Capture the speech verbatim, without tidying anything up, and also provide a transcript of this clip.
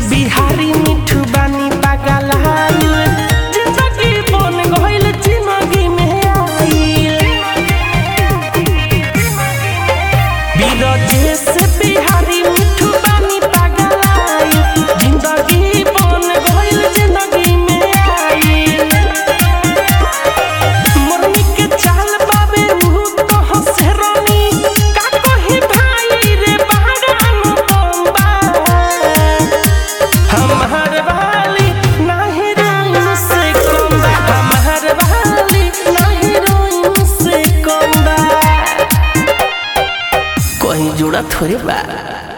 बिहारी मिठू बानी पागलाइल जिंदगी बन गइल जिंदगी में आइल बिरजेश बिहारी मिठू बानी पागलाइल जिंदगी बन गइल जिंदगी में आइल मोरनी के चाल बाबे ऊ तो हंसे रानी का कही भाई रे बाहर अनुपमा हमार वाली नाही रोइन से कम बा हमार वाली नाही रोइन से कम बा कोई जोड़ा थोड़े बा।